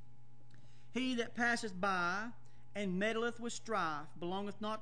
He that passeth by and meddleth with strife belongeth not...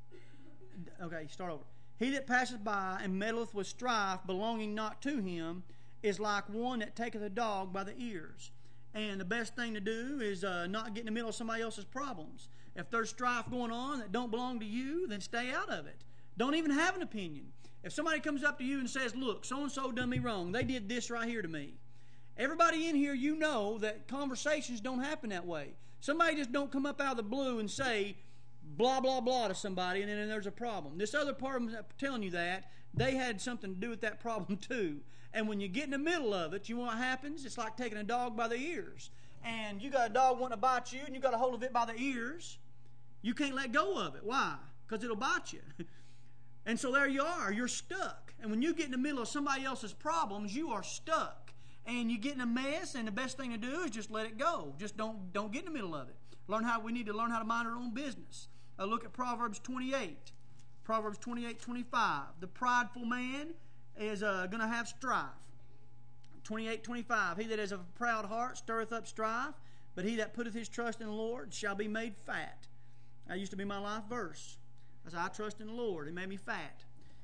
Okay, start over. He that passeth by and meddleth with strife belonging not to him is like one that taketh a dog by the ears. And the best thing to do is uh, not get in the middle of somebody else's problems. If there's strife going on that don't belong to you, then stay out of it. Don't even have an opinion. If somebody comes up to you and says, look, so-and-so done me wrong. They did this right here to me. Everybody in here, you know that conversations don't happen that way. Somebody just don't come up out of the blue and say blah, blah, blah to somebody, and then there's a problem. This other part of them telling you that, they had something to do with that problem too. And when you get in the middle of it, you know what happens? It's like taking a dog by the ears. And you got a dog wanting to bite you, and you got a hold of it by the ears. You can't let go of it. Why? Because it'll bite you. And so there you are. You're stuck. And when you get in the middle of somebody else's problems, you are stuck. And you get in a mess, and the best thing to do is just let it go. Just don't don't get in the middle of it. Learn how we need to learn how to mind our own business. Uh, look at Proverbs twenty-eight. Proverbs twenty-eight twenty-five. The prideful man is uh, going to have strife. twenty-eight twenty-five. He that is of a proud heart stirreth up strife, but he that putteth his trust in the Lord shall be made fat. That used to be my life verse. I said, I trust in the Lord. He made me fat.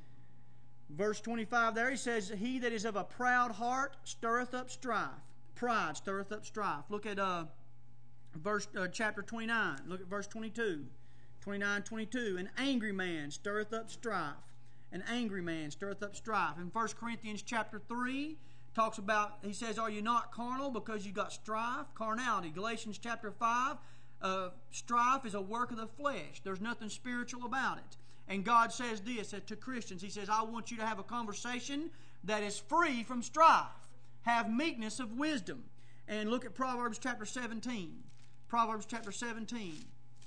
Verse twenty-five there, he says, he that is of a proud heart stirreth up strife. Pride stirreth up strife. Look at uh, verse uh, chapter twenty-nine. Look at verse twenty-two. twenty-nine twenty-two. An angry man stirreth up strife. An angry man stirreth up strife. In First Corinthians chapter three, talks about, he says, are you not carnal because you got strife? Carnality. Galatians chapter five, uh, strife is a work of the flesh. There's nothing spiritual about it. And God says this to Christians. He says, I want you to have a conversation that is free from strife. Have meekness of wisdom. And look at Proverbs chapter seventeen. Proverbs chapter seventeen.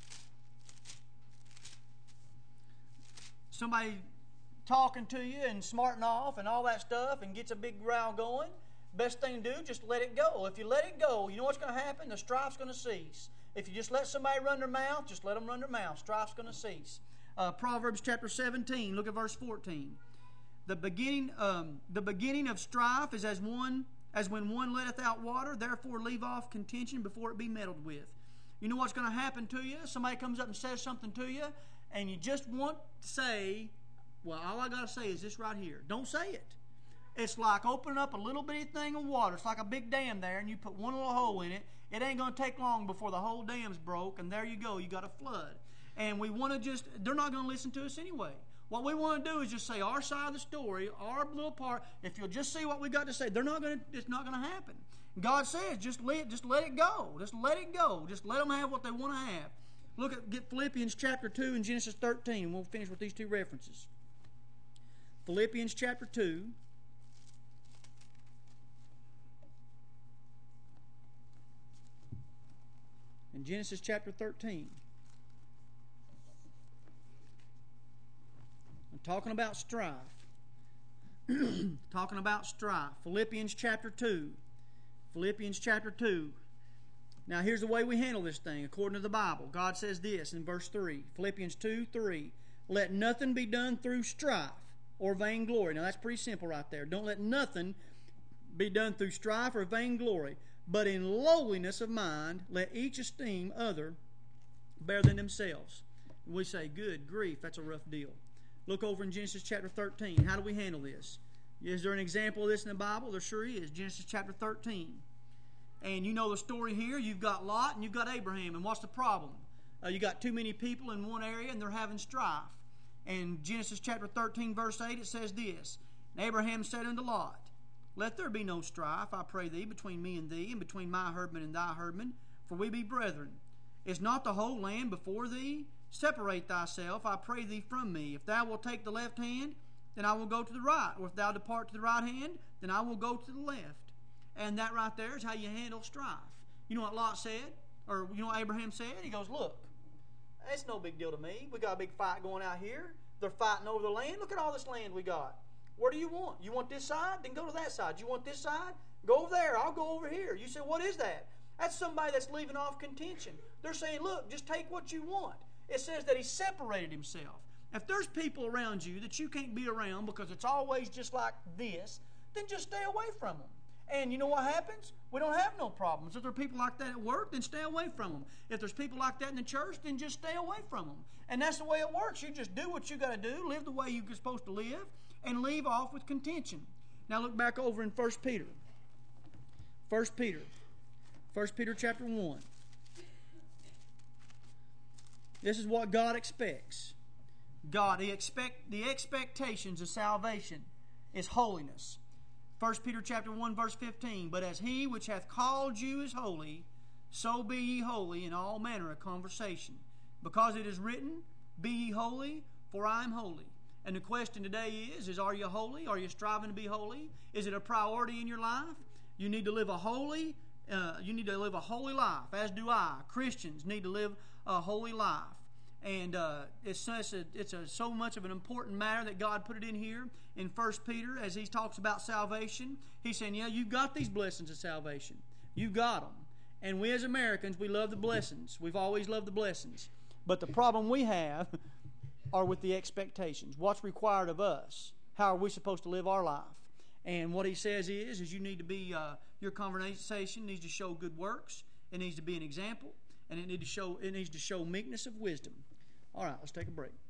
Somebody talking to you and smarting off and all that stuff and gets a big row going. Best thing to do, just let it go. If you let it go, you know what's going to happen? The strife's going to cease. If you just let somebody run their mouth, just let them run their mouth. Strife's going to cease. Uh, Proverbs chapter seventeen, look at verse fourteen. The beginning, um, the beginning of strife is as one as when one letteth out water. Therefore, leave off contention before it be meddled with. You know what's going to happen to you? Somebody comes up and says something to you, and you just want to say, well, all I got to say is this right here. Don't say it. It's like opening up a little bitty thing of water. It's like a big dam there, and you put one little hole in it. It ain't going to take long before the whole dam's broke, and there you go. You got a flood. And we want to just, they're not going to listen to us anyway. What we want to do is just say our side of the story, our little part. If you'll just see what we got to say, they're not going to, it's not going to happen. God says, just let, just let it go. Just let it go. Just let them have what they want to have. Look at, get Philippians chapter two and Genesis thirteen, and we'll finish with these two references. Philippians chapter two. And Genesis chapter thirteen. I'm talking about strife. Talking about strife. Philippians chapter two. Philippians chapter two. Now here's the way we handle this thing according to the Bible. God says this in verse three. Philippians two three. Let nothing be done through strife or vainglory. Now that's pretty simple right there. Don't let nothing be done through strife or vainglory, but in lowliness of mind let each esteem other better than themselves. And we say, good grief, that's a rough deal. Look over in Genesis chapter thirteen. How do we handle this? Is there an example of this in the Bible? There sure is. Genesis chapter thirteen. And you know the story here. You've got Lot and you've got Abraham. And what's the problem? Uh, you got too many people in one area and they're having strife. And Genesis chapter thirteen verse eight, it says this. And Abraham said unto Lot, let there be no strife, I pray thee, between me and thee, and between my herdmen and thy herdmen, for we be brethren. Is not the whole land before thee? Separate thyself, I pray thee, from me. If thou wilt take the left hand, then I will go to the right. Or if thou depart to the right hand, then I will go to the left. And that right there is how you handle strife. You know what Lot said? Or you know what Abraham said? He goes, look, it's no big deal to me. We got a big fight going out here. They're fighting over the land. Look at all this land we got. What do you want? You want this side? Then go to that side. You want this side? Go over there. I'll go over here. You say, what is that? That's somebody that's leaving off contention. They're saying, look, just take what you want. It says that he separated himself. If there's people around you that you can't be around because it's always just like this, then just stay away from them. And you know what happens? We don't have no problems. If there are people like that at work, then stay away from them. If there's people like that in the church, then just stay away from them. And that's the way it works. You just do what you got to do, live the way you're supposed to live, and leave off with contention. Now look back over in First Peter. First Peter. First Peter chapter one. This is what God expects. God, he expect, the expectations of salvation is holiness. First Peter chapter one, verse fifteen. But as he which hath called you is holy, so be ye holy in all manner of conversation. Because it is written, be ye holy, for I am holy. And the question today is, is are you holy? Are you striving to be holy? Is it a priority in your life? You need to live a holy, uh, you need to live a holy life, as do I. Christians need to live a holy life. And uh, it's, such a, it's a, so much of an important matter that God put it in here in First Peter as he talks about salvation. He's saying, yeah, you've got these blessings of salvation. You've got them. And we as Americans, we love the blessings. We've always loved the blessings. But the problem we have are with the expectations. What's required of us? How are we supposed to live our life? And what he says is, is you need to be, uh, your conversation needs to show good works. It needs to be an example. And it, need to show, it needs to show meekness of wisdom. All right, let's take a break.